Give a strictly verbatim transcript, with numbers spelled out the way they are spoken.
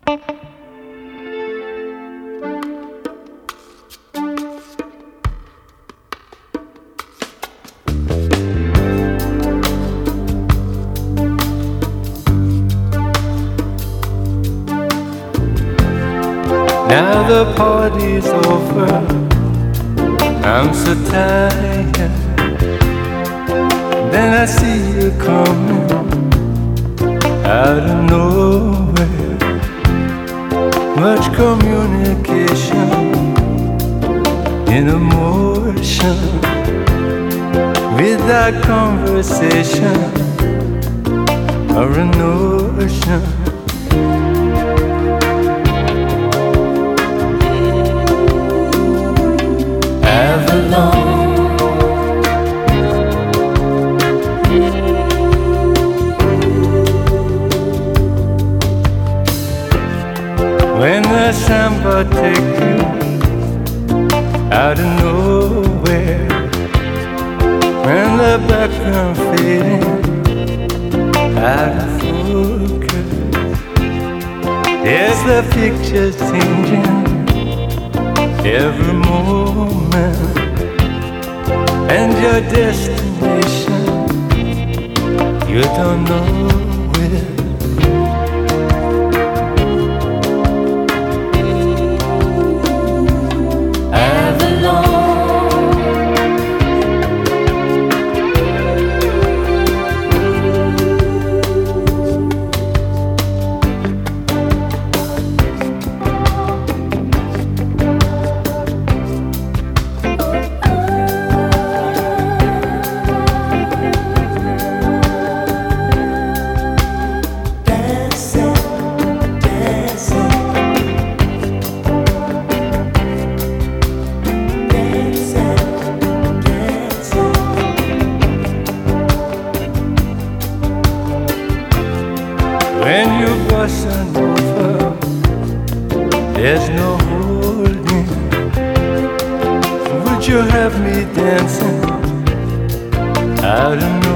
Now the party's over, I'm so tired. Then I see you coming out of nowhere. Much communication in emotion, without conversation or a notion. When the samba take you out of nowhere, when the background fading out of focus, there's the picture changing every moment, and your destination you don't know where. When you bustin' over, there's no holding. Would you have me dancing out of